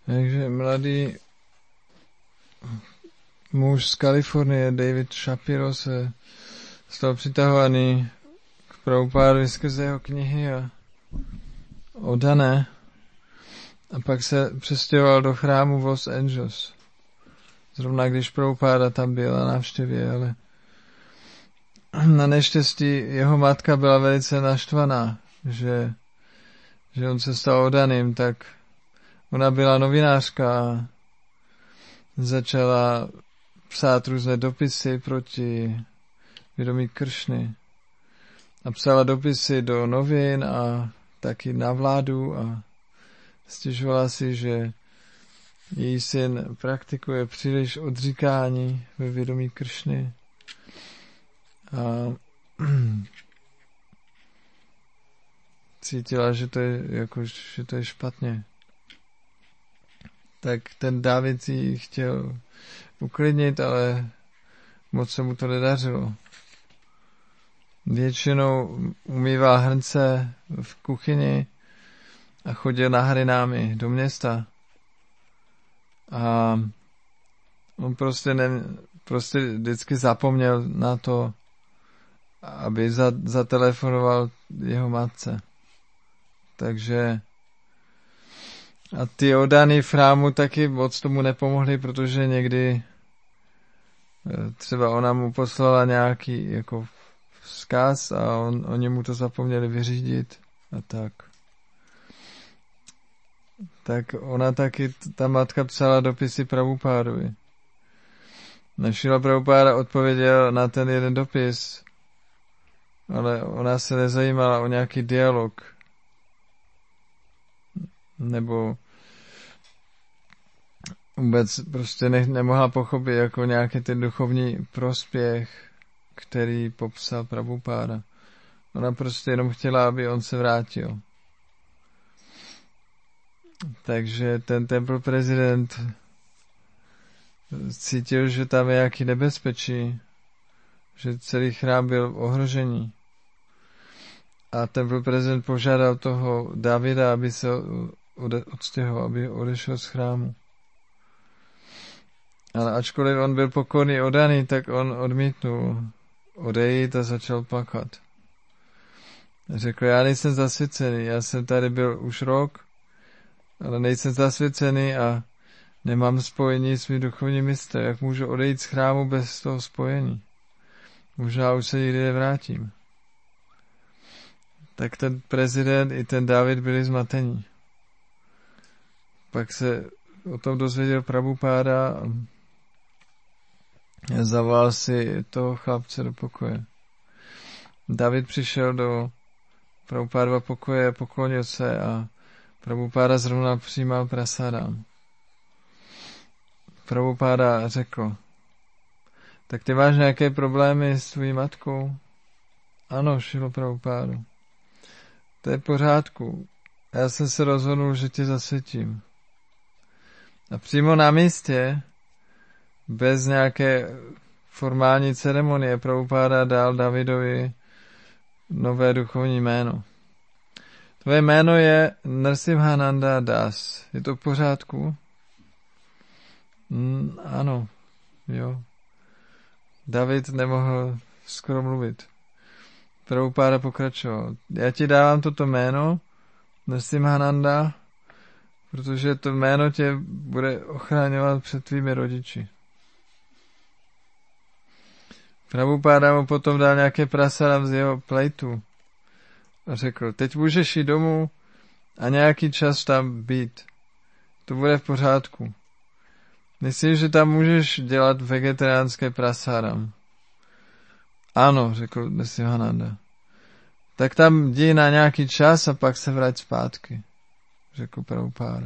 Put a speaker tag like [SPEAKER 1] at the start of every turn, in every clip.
[SPEAKER 1] Takže mladý muž z Kalifornie, David Shapiro, se stal přitahovaný k Prabhupádovi skrze jeho knihy a oddané. A pak se přestěhoval do chrámu v Los Angeles. Zrovna když Prabhupáda tam byl na návštěvě, ale na neštěstí jeho matka byla velice naštvaná, že on se stal oddaným, tak ona byla novinářka a začala psát různé dopisy proti vědomí Kršny. A psala dopisy do novin a taky na vládu a stěžovala si, že její syn praktikuje příliš odříkání ve vědomí Kršny. A cítila, že to je špatně. Tak ten Dávid ji chtěl uklidnit, ale moc se mu to nedařilo. Většinou umýval hrnce v kuchyni a chodil na harinámy do města. A on prostě vždycky zapomněl na to, aby zatelefonoval jeho matce. Takže a ty oddaný v chrámu taky moc tomu nepomohli, protože někdy třeba ona mu poslala nějaký jako vzkaz a oni mu to zapomněli vyřídit a tak. Tak ona taky, ta matka psala dopisy Prabhupádovi. Šrila Prabhupáda odpověděl na ten jeden dopis, ale ona se nezajímala o nějaký dialog. Nebo vůbec prostě nemohla pochopit jako nějaký ten duchovní prospěch, který popsal Prabhupáda. Ona prostě jenom chtěla, aby on se vrátil. Takže ten temple prezident cítil, že tam je nějaký nebezpečí, že celý chrám byl v ohrožení. A temple prezident požádal toho Davida, aby se odstěhoval, aby odešel z chrámu. Ale ačkoliv on byl pokorný oddaný, tak on odmítnul odejít a začal plakat. Řekl, já nejsem zasvěcený, já jsem tady byl už rok, ale nejsem zasvěcený a nemám spojení s mým duchovním mistrem. Jak můžu odejít z chrámu bez toho spojení? Možná už se nikdy nevrátím. Tak ten prezident i ten David byli zmatení. Pak se o tom dozvěděl Prabhupáda a zavolal si toho chlapce do pokoje. David přišel do Prabhupádova pokoje, poklonil se a Prabhupáda zrovna přijímal prasadám. Prabhupáda řekl, tak ty máš nějaké problémy s tvojí matkou? Ano, Šrilo Prabhupádo. To je v pořádku. Já jsem se rozhodnul, že tě zasvětím. A přímo na místě, bez nějaké formální ceremonie, Prabhupáda dal Davidovi nové duchovní jméno. Tvoje jméno je Nrsimhananda Das. Je to v pořádku? Ano, jo. David nemohl skoro mluvit. Prabhupáda pokračoval. Já ti dávám toto jméno, Nrsimhananda, protože to jméno tě bude ochraňovat před tvými rodiči. Prabhupáda mu potom dal nějaké prasadam z jeho plejtu a řekl, teď můžeš jít domů a nějaký čas tam být. To bude v pořádku. Myslím, že tam můžeš dělat vegetariánské prasadam. Ano, řekl Nrsimhananda. Tak tam jdi na nějaký čas a pak se vrať zpátky, řekl Prabhupáda.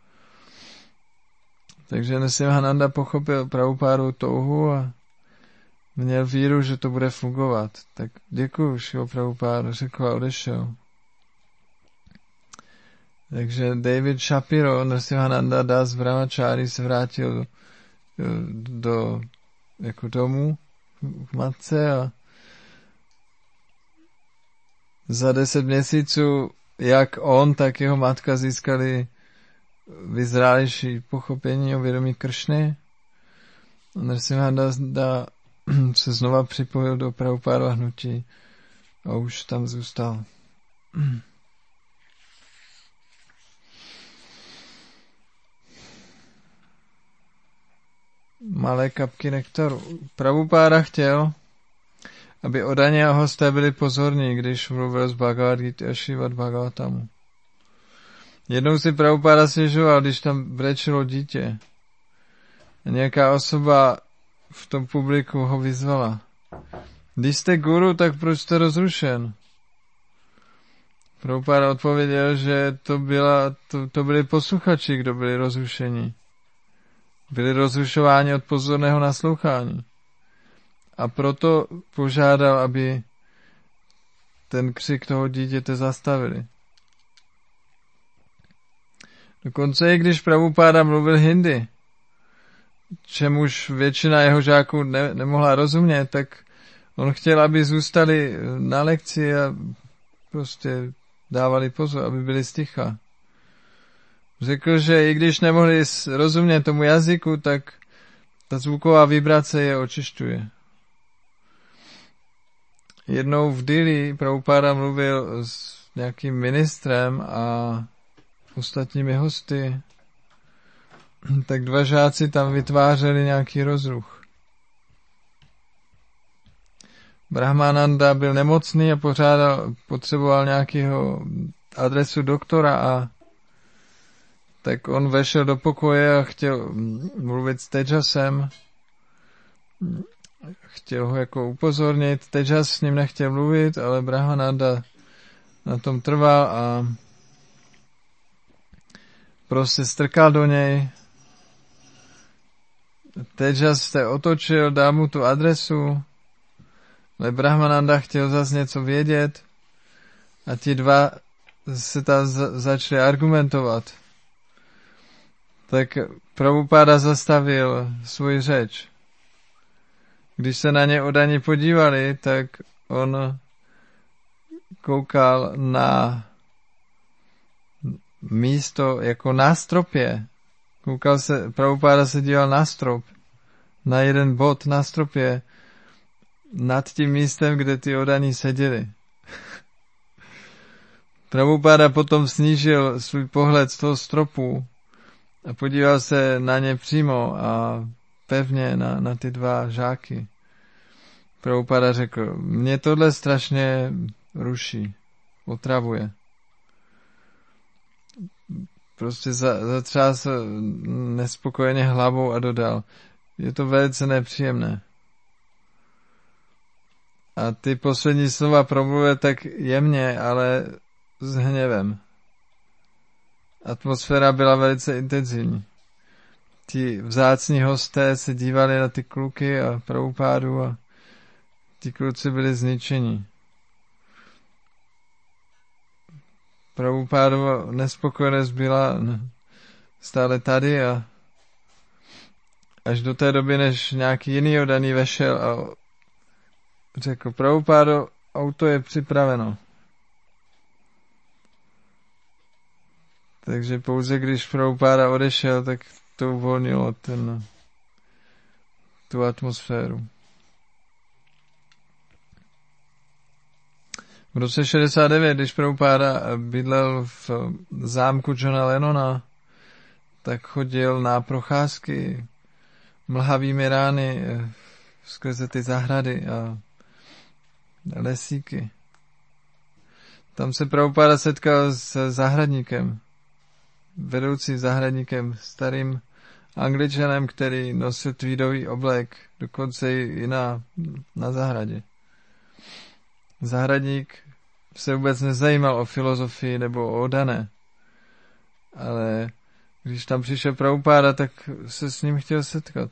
[SPEAKER 1] Takže Nrsimhananda pochopil Prabhupádovu touhu a měl víru, že to bude fungovat. Tak děkuju, Šrilo Prabhupáda, řekl a odešel. Takže David Shapiro, Nrsimhananda Das Brahmachari se vrátil do jako domů k matce a za 10 měsíců jak on, tak jeho matka získali vyzrálejší pochopení o vědomí Kršny. Nrsimhadasa se znova připojil do Prabhupádova hnutí a už tam zůstal. Malé kapky nektaru. Prabhupáda chtěl, aby Odani a hosté byli pozorní, když mluvil z Bhagavad Gita a Šívad Bhagavatamu. Jednou si Prabhupáda stěžoval, když tam brečelo dítě. A nějaká osoba v tom publiku ho vyzvala. Když jste guru, tak proč jste rozrušen? Prabhupáda odpověděl, že to byli posluchači, kdo byli rozrušeni. Byli rozrušováni od pozorného naslouchání. A proto požádal, aby ten křik toho dítěte zastavili. Dokonce i když Prabhupáda mluvil hindi, čemuž většina jeho žáků nemohla rozumět, tak on chtěl, aby zůstali na lekci a prostě dávali pozor, aby byli sticha. Řekl, že i když nemohli rozumět tomu jazyku, tak ta zvuková vibrace je očišťuje. Jednou v Dili Prabhupáda mluvil s nějakým ministrem a ostatními hosty, tak dva žáci tam vytvářeli nějaký rozruch. Brahmananda byl nemocný a potřeboval nějakého adresu doktora a tak on vešel do pokoje a chtěl mluvit s Tejasem. Chtěl ho jako upozornit. Tejas s ním nechtěl mluvit, ale Brahmananda na tom trval a prostě strkal do něj. Tejas se otočil, dal mu tu adresu, ale Brahmananda chtěl zase něco vědět a ti dva se tam začali argumentovat. Tak Prabhupáda zastavil svůj řeč. Když se na ně Odani podívali, tak on koukal na místo jako na stropě. Prabhupáda se díval na strop, na jeden bod na stropě, nad tím místem, kde ty Odani seděli. Prabhupáda potom snížil svůj pohled z toho stropu a podíval se na ně přímo a pevně na ty dva žáky. Prabhupáda řekl, mě tohle strašně ruší, otravuje. Prostě zatřásl nespokojeně hlavou a dodal, je to velice nepříjemné. A ty poslední slova promluvil tak jemně, ale s hněvem. Atmosféra byla velice intenzivní. Ti vzácní hosté se dívali na ty kluky a Prabhupádu a ti kluci byli zničeni. Prabhupádova nespokojenost byla stále tady a až do té doby, než nějaký jiný Odani vešel a řekl, Prabhupádo, auto je připraveno. Takže pouze když Prabhupáda odešel, tak to uvolnilo tu atmosféru. V roce 69, když Prabhupáda bydlel v zámku Johna Lennona, tak chodil na procházky mlhavými rány skrze ty zahrady a lesíky. Tam se Prabhupáda setkal s zahradníkem, vedoucí zahradníkem, starým Angličanem, který nosil tweedový oblek, dokonce i na zahradě. Zahradník se vůbec nezajímal o filozofii nebo o Odané, ale když tam přišel Prabhupáda, tak se s ním chtěl setkat.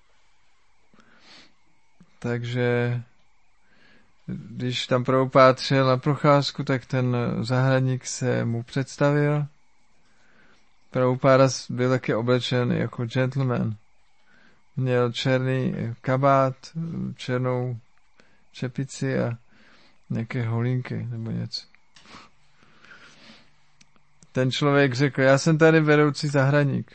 [SPEAKER 1] Takže když tam Prabhupáda šel na procházku, tak ten zahradník se mu představil. Prabhupáda byl taky oblečen jako gentleman. Měl černý kabát, černou čepici a nějaké holínky nebo něco. ten člověk řekl, já jsem tady vedoucí zahradník.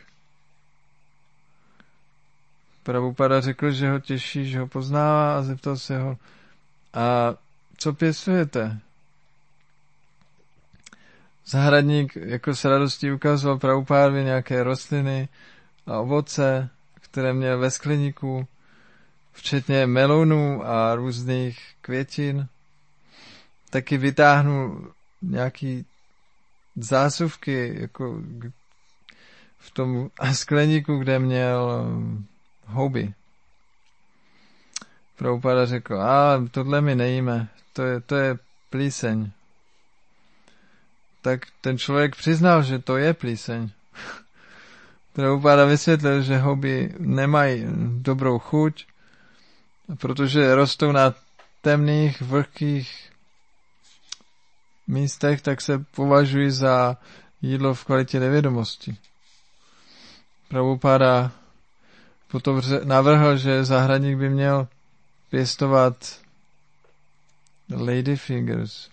[SPEAKER 1] Prabhupada řekl, že ho těší, že ho poznává a zeptal se ho, a co pěstujete? Zahradník jako s radostí ukazoval Prabhupádovi nějaké rostliny a ovoce, které měl ve skleníku, včetně melonů a různých květin. Taky vytáhnul nějaký zásuvky jako v tom skleníku, kde měl houby. Prabhupada řekl, tohle my nejíme, to je plíseň. Tak ten člověk přiznal, že to je plíseň. Prabhupada vysvětlil, že houby nemají dobrou chuť, protože rostou na temných, vlhkých místech, tak se považují za jídlo v kvalitě nevědomosti. Prabhupada potom navrhl, že zahradník by měl pěstovat ladyfingers,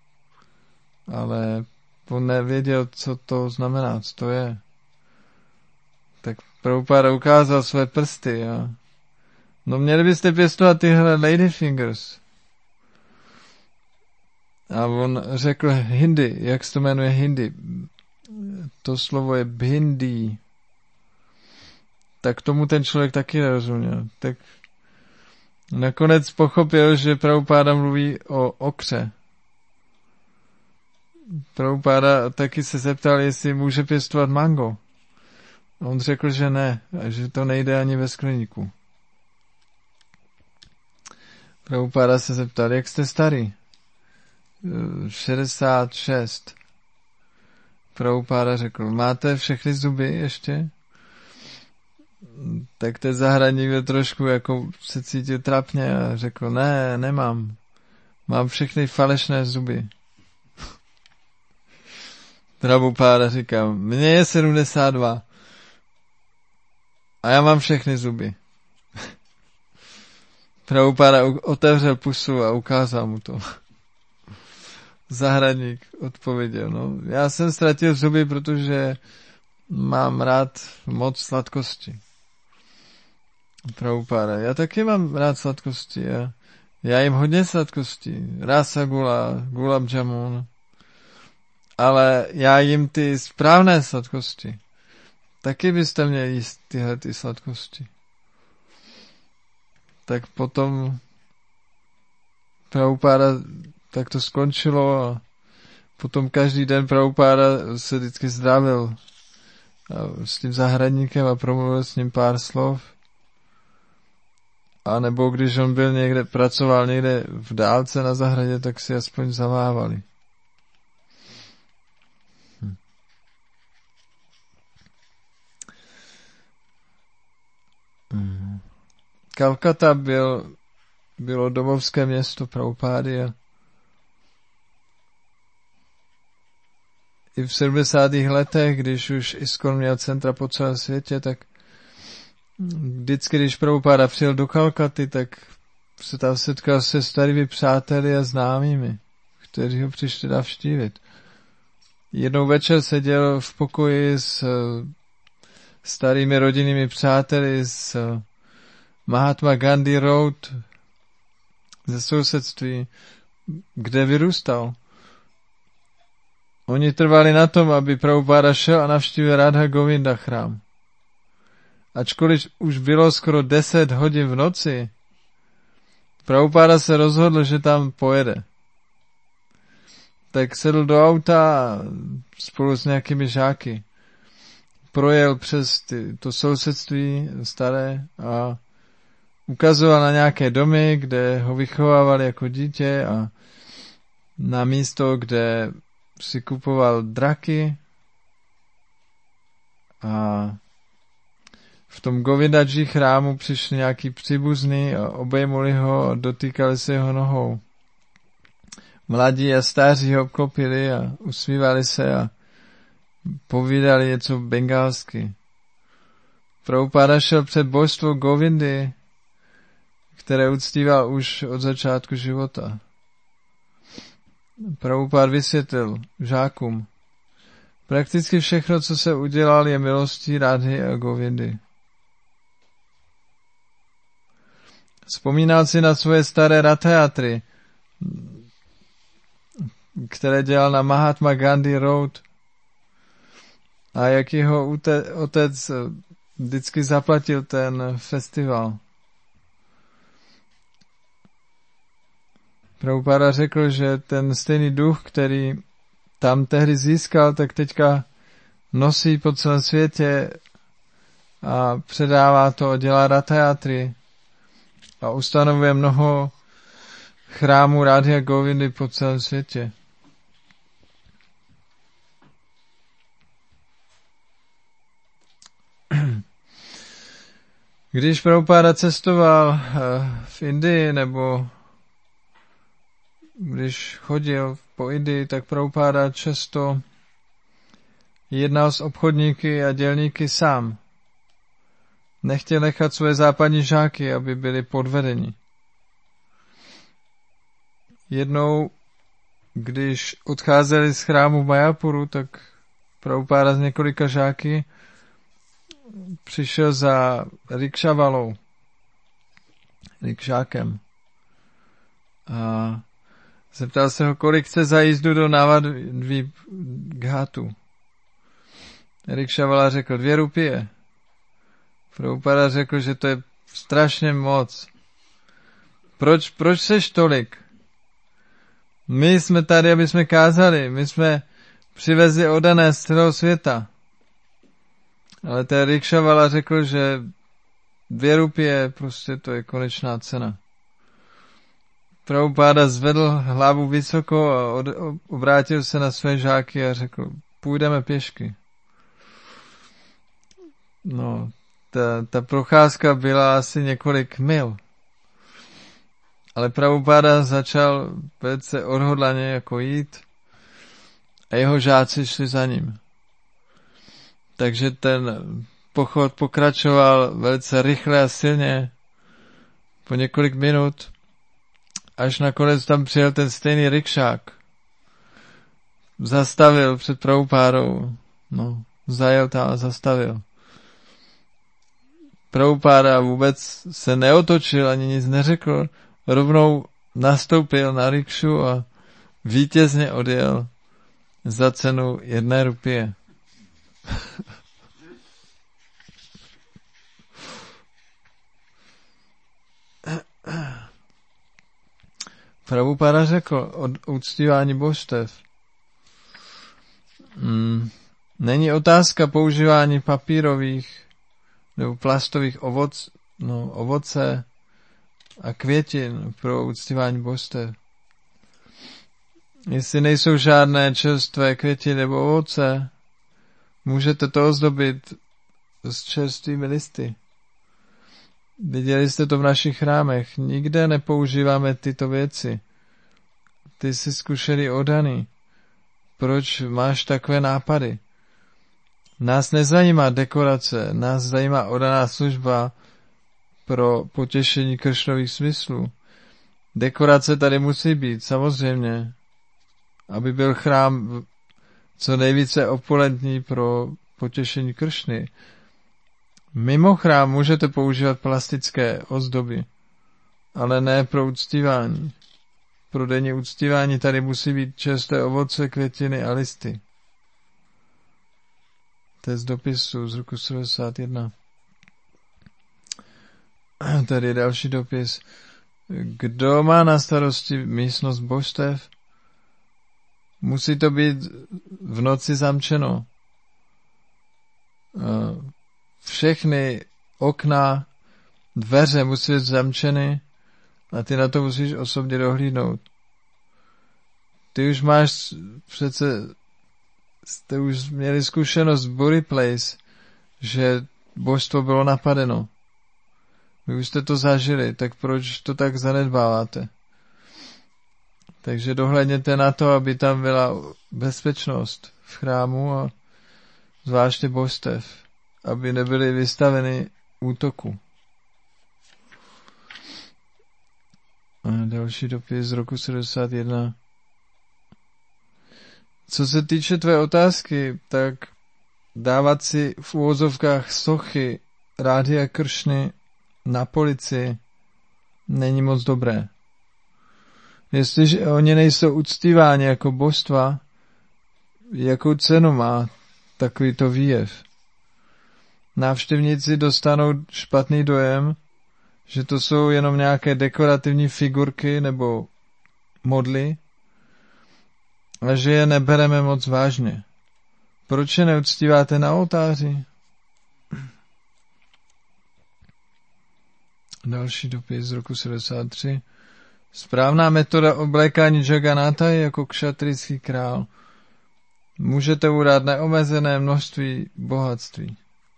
[SPEAKER 1] ale on nevěděl, co to znamená, co to je. Tak Prabhupada ukázal své prsty a měli byste pěstovat tyhle ladyfingers. A on řekl hindi, jak se to jmenuje hindi. To slovo je bhindi. Tak tomu ten člověk taky nerozuměl. Tak nakonec pochopil, že Prabhupada mluví o okře. Prabhupada taky se zeptal, jestli může pěstovat mango. On řekl, že ne, a že to nejde ani ve skleníku. Prabhupada se zeptal, jak jste starý? 66. Prabhupada řekl, máte všechny zuby ještě? Tak ten zahradník byl trošku jako se cítil trapně a řekl, ne, nemám. Mám všechny falešné zuby. Prabhupada říká, mně je 72. A já mám všechny zuby. Prabhupada otevřel pusu a ukázal mu to. Zahradník odpověděl, já jsem ztratil zuby, protože mám rád moc sladkosti. Prabhupada, já taky mám rád sladkosti. Já jim hodně sladkostí. Rasagula, gulab jamun. Ale já jim ty správné sladkosti. Taky byste měli jíst tyhle ty sladkosti. Tak potom Prabhupada tak to skončilo a potom každý den Prabhupada se vždycky zdravil s tím zahradníkem a promluvil s ním pár slov. A nebo když on byl někde, pracoval někde v dálce na zahradě, tak si aspoň zamávali. Kalkata bylo domovské město Prabhupády a i v 70. letech, když už ISKCON měl centra po celém světě, tak vždycky, když Prabhupáda přijel do Kalkaty, tak se tam setkal se starými přáteli a známými, kteří ho přišli navštívit. Jednou večer seděl v pokoji s starými rodinnými přáteli z Mahatma Gandhi Road ze sousedství, kde vyrůstal. Oni trvali na tom, aby Prabhupáda šel a navštívil Radha Govinda chrám. Ačkoliv už bylo skoro 10 hodin v noci, Prabhupáda se rozhodl, že tam pojede. Tak sedl do auta spolu s nějakými žáky. Projel přes to sousedství staré a ukazoval na nějaké domy, kde ho vychovávali jako dítě a na místo, kde si kupoval draky a v tom Govindaji chrámu přišli nějaký příbuzný a obejmuli ho a dotýkali se jeho nohou. Mladí a staří ho obklopili a usmívali se a povídali něco bengalsky. Prabhupáda šel před božstvo Govindy, které uctíval už od začátku života. Prabhupád vysvětlil žákům. Prakticky všechno, co se udělal, je milostí Radhy a Govindy. Vzpomínal si na svoje staré rathayatry, které dělal na Mahatma Gandhi Road, a jak jeho otec vždycky zaplatil ten festival. Prabhupáda řekl, že ten stejný duch, který tam tehdy získal, tak teďka nosí po celém světě a předává to a dělá rathayatry a ustanovuje mnoho chrámů Radhy a Govindy po celém světě. Když Prabhupáda cestoval v Indii nebo když chodil po Indii, tak Prabhupáda často jednal s obchodníky a dělníky sám. Nechtěl nechat své západní žáky, aby byli podvedeni. Jednou, když odcházeli z chrámu Mayapuru, tak Prabhupáda z několika žáky přišel za rikšavalou, rikšákem. A zeptal se ho, kolik chce za jízdu do Navadvip Ghatu. Rikšavala řekl 2 rupie. Prabhupáda řekl, že to je strašně moc. Proč seš tolik? My jsme tady, aby jsme kázali. My jsme přivezli oddané z celého světa. Ale ten rikšavala řekl, že 2 rupie, prostě to je konečná cena. Prabhupáda zvedl hlavu vysoko a obrátil se na své žáky a řekl, půjdeme pěšky. No, ta procházka byla asi několik mil. Ale Prabhupáda začal velice odhodlaně jako jít a jeho žáci šli za ním. Takže ten pochod pokračoval velice rychle a silně po několik minut, až nakonec tam přijel ten stejný rikšák. Zastavil před Prabhupádou. No, zajel tam a zastavil. Prabhupáda vůbec se neotočil, ani nic neřekl, rovnou nastoupil na rikšu a vítězně odjel za cenu 1 rupie. Prabhupáda řekl o uctívání božstev. Není otázka používání papírových nebo plastových ovoce a květin pro uctívání božstev. Jestli nejsou žádné čerstvé květiny nebo ovoce, můžete to ozdobit s čerstvými listy. Viděli jste to v našich chrámech. Nikde nepoužíváme tyto věci. Ty jsi zkušený oddaný. Proč máš takové nápady? Nás nezajímá dekorace, nás zajímá oddaná služba pro potěšení Kršnových smyslů. Dekorace tady musí být, samozřejmě, aby byl chrám co nejvíce opulentní pro potěšení Kršny. Mimo chrám můžete používat plastické ozdoby, ale ne pro uctívání. Pro denní uctívání tady musí být čerstvé ovoce, květiny a listy. To je z dopisu z roku 71. Tady je další dopis. Kdo má na starosti místnost božstev? Musí to být v noci zamčeno. Všechny okna, dveře musí být zamčeny a ty na to musíš osobně dohlídnout. Ty už máš jste už měli zkušenost v Bury Place, že božstvo bylo napadeno. Vy už jste to zažili, tak proč to tak zanedbáváte? Takže dohlédněte na to, aby tam byla bezpečnost v chrámu a zvláště božstev, aby nebyly vystaveny útoku. A další dopis z roku 71. Co se týče tvé otázky, tak dávat si v úvozovkách sochy Rády a Kršny na polici není moc dobré. Jestliže oni nejsou uctíváni jako božstva, jakou cenu má takovýto výjev? Návštěvníci dostanou špatný dojem, že to jsou jenom nějaké dekorativní figurky nebo modly a že je nebereme moc vážně. Proč je neuctíváte na oltáři? Další dopis z roku 73. Správná metoda oblékání Jagannatha je jako kšatrijský král. Můžete urát neomezené množství bohatství.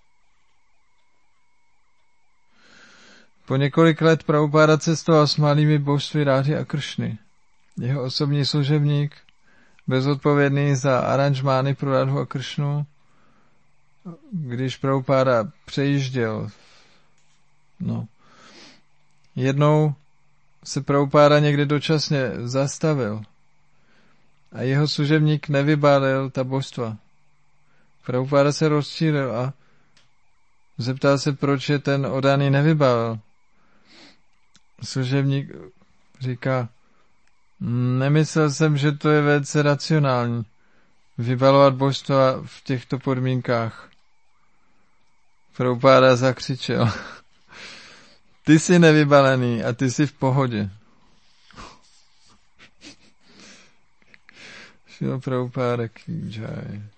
[SPEAKER 1] Po několik let Prabhupáda cestoval s malými božství Rády a Kršny. Jeho osobní služebník, bezodpovědný za aranžmány pro Rádu a Kršnu, když Prabhupáda přejížděl. Jednou se Prabhupáda někde dočasně zastavil a jeho služebník nevybalil ta božstva. Prabhupáda se rozčílil a zeptal se, proč je ten odaný nevybalil. Služebník říká, nemyslel jsem, že to je velice racionální vybalovat božstva v těchto podmínkách. Prabhupáda zakřičel, ty jsi nevybalený a ty jsi v pohodě. Šrila Prabhupáda ki jai.